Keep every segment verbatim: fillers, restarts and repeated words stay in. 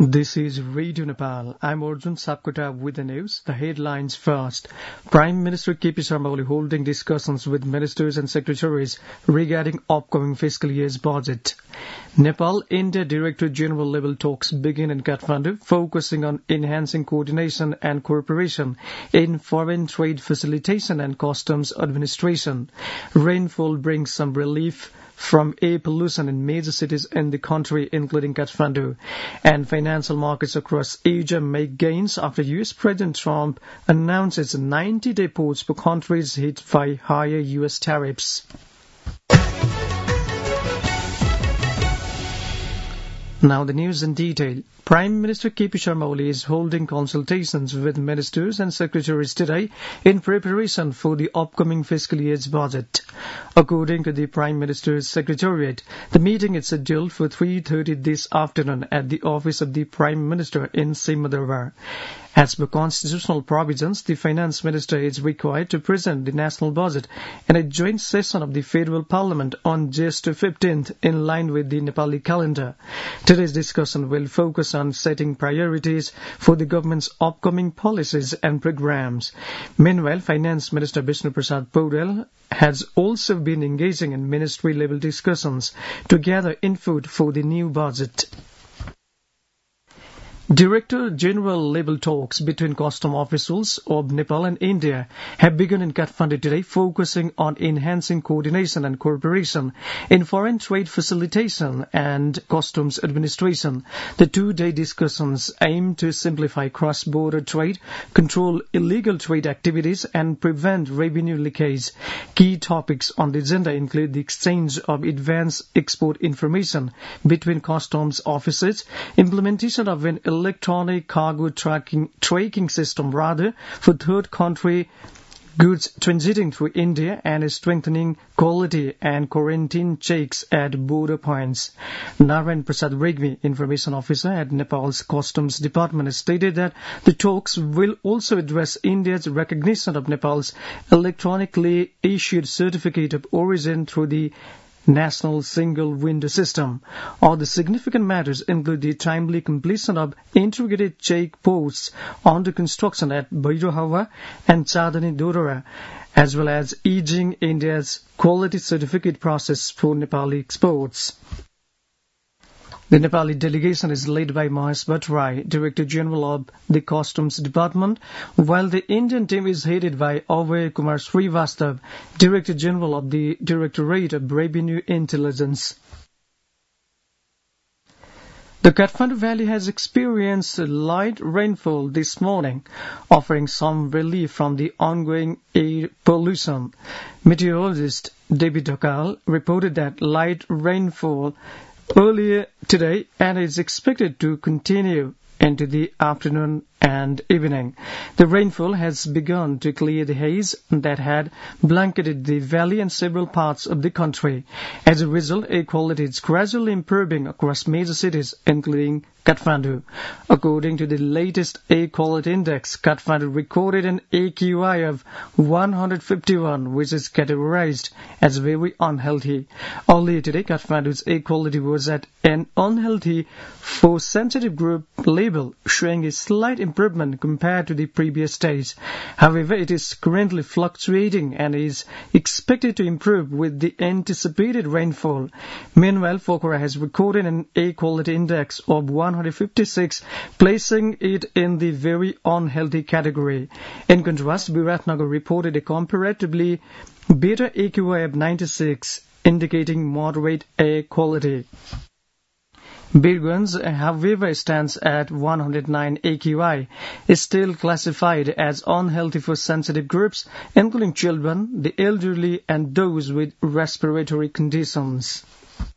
This is Radio Nepal. I'm Arjun Sapkota with the news. The headlines first. Prime Minister K P Sharma Oli holding discussions with ministers and secretaries regarding upcoming fiscal year's budget. Nepal-India Director General level talks begin in Kathmandu, focusing on enhancing coordination and cooperation in foreign trade facilitation and customs administration. Rainfall brings some relief from air pollution in major cities in the country, including Kathmandu. And financial markets across Asia make gains after U S President Trump announces ninety-day pause for countries hit by higher U S tariffs. Now the news in detail. Prime Minister K P Sharma Oli is holding consultations with ministers and secretaries today in preparation for the upcoming fiscal year's budget. According to the Prime Minister's Secretariat, the meeting is scheduled for three thirty this afternoon at the office of the Prime Minister in Simhadrbar. As per constitutional provisions, the Finance Minister is required to present the national budget in a joint session of the Federal Parliament on Jyeshtha fifteenth in line with the Nepali calendar. Today's discussion will focus on setting priorities for the government's upcoming policies and programs. Meanwhile, Finance Minister Vishnu Prasad Paudel has also been engaging in ministry-level discussions to gather input for the new budget. Director General level talks between custom officials of Nepal and India have begun in Kathmandu today, focusing on enhancing coordination and cooperation in foreign trade facilitation and customs administration. The two-day discussions aim to simplify cross-border trade, control illegal trade activities, and prevent revenue leakage. Key topics on the agenda include the exchange of advanced export information between customs officers, implementation of an electronic cargo tracking tracking system rather for third country goods transiting through India, and strengthening quality and quarantine checks at border points. Narayan Prasad Regmi, Information Officer at Nepal's Customs Department, stated that the talks will also address India's recognition of Nepal's electronically issued certificate of origin through the National Single Window System. Other significant matters include the timely completion of integrated check posts under construction at Bhairahawa and Chadani Dorora, as well as easing India's quality certificate process for Nepali exports. The Nepali delegation is led by Mahesh Bhattarai, Director General of the Customs Department, while the Indian team is headed by Abhay Kumar Srivastav, Director General of the Directorate of Revenue Intelligence. The Kathmandu Valley has experienced light rainfall this morning, offering some relief from the ongoing air pollution. Meteorologist David Dhakal reported that light rainfall earlier today and is expected to continue into the afternoon and evening. The rainfall has begun to clear the haze that had blanketed the valley and several parts of the country. As a result, air quality is gradually improving across major cities, including Kathmandu. According to the latest Air Quality Index, Kathmandu recorded an A Q I of one hundred fifty-one, which is categorized as very unhealthy. Earlier today, Kathmandu's air quality was at an unhealthy for sensitive group label, showing a slight improvement compared to the previous days. However, it is currently fluctuating and is expected to improve with the anticipated rainfall. Meanwhile, Pokhara has recorded an air quality index of one hundred fifty-six, placing it in the very unhealthy category. In contrast, Biratnagar reported a comparatively better A Q I of ninety-six, indicating moderate air quality. Birgunj, however, stands at one hundred nine A Q I, is still classified as unhealthy for sensitive groups, including children, the elderly, and those with respiratory conditions.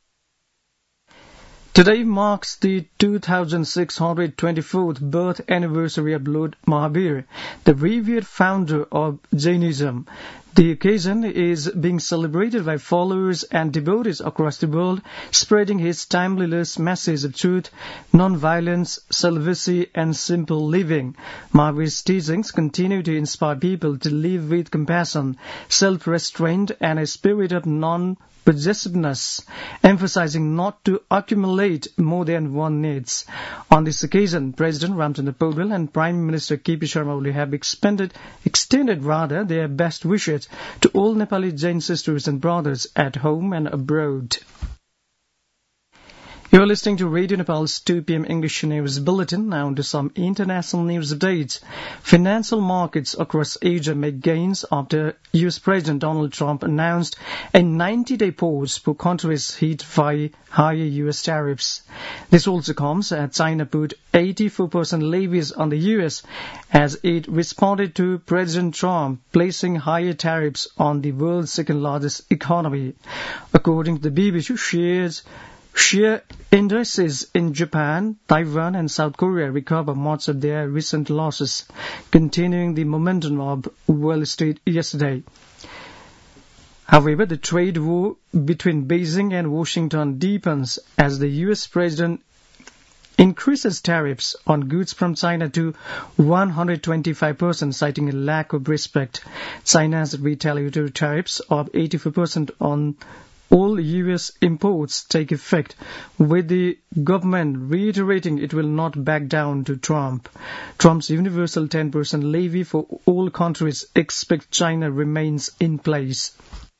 Today marks the two thousand six hundred twenty-fourth birth anniversary of Lord Mahavir, the revered founder of Jainism. The occasion is being celebrated by followers and devotees across the world, spreading his timeless message of truth, non-violence, celibacy, and simple living. Mahavir's teachings continue to inspire people to live with compassion, self-restraint, and a spirit of non-possessiveness, emphasizing not to accumulate more than one needs. On this occasion, President Ramchandra Paudel and Prime Minister K P Sharma Oli have expended, extended rather their best wishes to all Nepali Jain sisters and brothers at home and abroad. You are listening to Radio Nepal's two p.m. English News Bulletin. Now to some international news updates. Financial markets across Asia make gains after U S President Donald Trump announced a ninety-day pause for countries hit by higher U S tariffs. This also comes as China put eighty-four percent levies on the U S as it responded to President Trump placing higher tariffs on the world's second largest economy. According to the B B C, shares Share indices in Japan, Taiwan and South Korea recover much of their recent losses, continuing the momentum of Wall Street yesterday. However, the trade war between Beijing and Washington deepens as the U S president increases tariffs on goods from China to one hundred twenty-five percent, citing a lack of respect. China's retaliatory tariffs of eighty-four percent on all U S imports take effect, with the government reiterating it will not back down to Trump. Trump's universal ten percent levy for all countries expect China remains in place.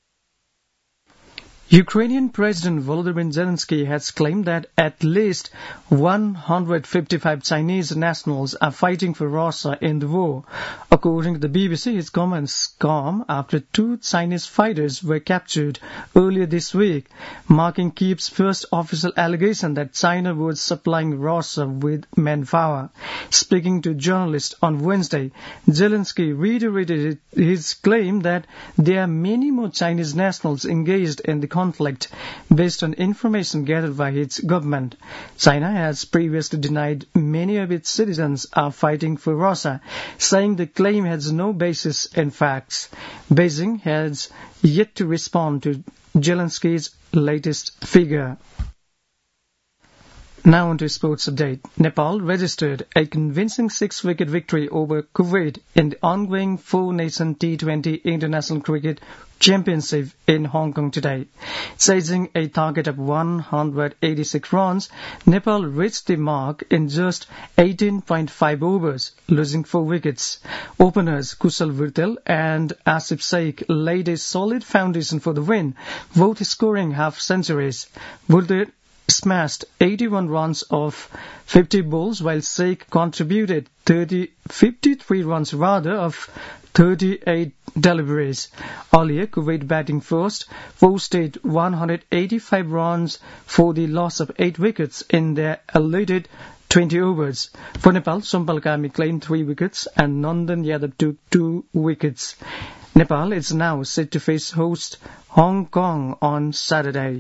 Ukrainian President Volodymyr Zelensky has claimed that at least one hundred fifty-five Chinese nationals are fighting for Russia in the war. According to the B B C, his comments come after two Chinese fighters were captured earlier this week, marking Kyiv's first official allegation that China was supplying Russia with manpower. Speaking to journalists on Wednesday, Zelensky reiterated his claim that there are many more Chinese nationals engaged in the conflict based on information gathered by its government. China has previously denied many of its citizens are fighting for Russia, saying the claim has no basis in facts. Beijing has yet to respond to Zelensky's latest figure. Now on to sports update. Nepal registered a convincing six-wicket victory over Kuwait in the ongoing four-nation T twenty International Cricket Championship in Hong Kong today. Chasing a target of one hundred eighty-six runs, Nepal reached the mark in just eighteen point five overs, losing four wickets. Openers Kushal Virtel and Asif Sheikh laid a solid foundation for the win, both scoring half-centuries. Virtel smashed eighty-one runs off fifty balls, while Sheikh contributed thirty, fifty-three runs rather of thirty-eight deliveries. Earlier, Kuwait batting first posted one hundred eighty-five runs for the loss of eight wickets in their allotted twenty overs. For Nepal, Sompal Kami claimed three wickets and Nandan Yadav took two wickets. Nepal is now set to face host Hong Kong on Saturday.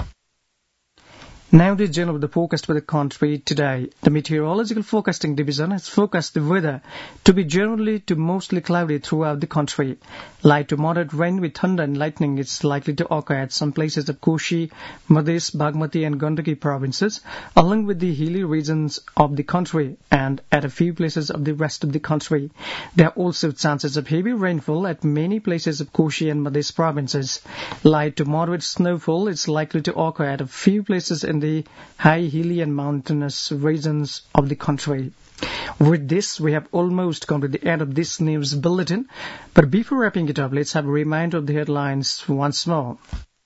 Now the general of the forecast for the country today. The Meteorological Forecasting Division has forecast the weather to be generally to mostly cloudy throughout the country. Light to moderate rain with thunder and lightning is likely to occur at some places of Koshi, Madhya, Bagmati and Gandaki provinces, along with the hilly regions of the country and at a few places of the rest of the country. There are also chances of heavy rainfall at many places of Koshi and Madhya provinces. Light to moderate snowfall is likely to occur at a few places in the high hilly and mountainous regions of the country. With this, we have almost come to the end of this news bulletin. But before wrapping it up, let's have a reminder of the headlines once more.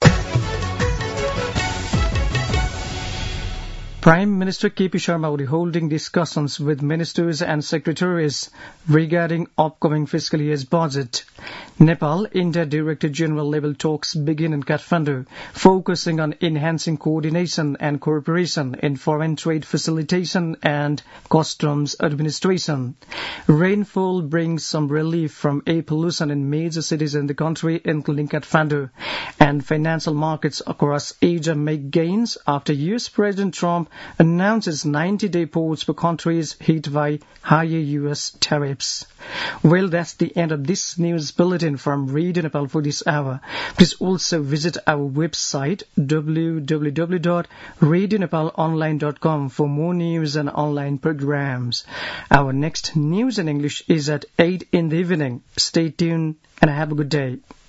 Prime Minister K P Sharma Oli holding discussions with ministers and secretaries regarding upcoming fiscal year's budget. Nepal-India Director General level talks begin in Kathmandu, focusing on enhancing coordination and cooperation in foreign trade facilitation and customs administration. Rainfall brings some relief from air pollution in major cities in the country, including Kathmandu. And financial markets across Asia make gains after U S President Trump announces ninety-day pause for countries hit by higher U S tariffs. Well, that's the end of this news bulletin from Radio Nepal for this hour. Please also visit our website w w w dot radio nepal online dot com for more news and online programs. Our next news in English is at eight in the evening. Stay tuned and have a good day.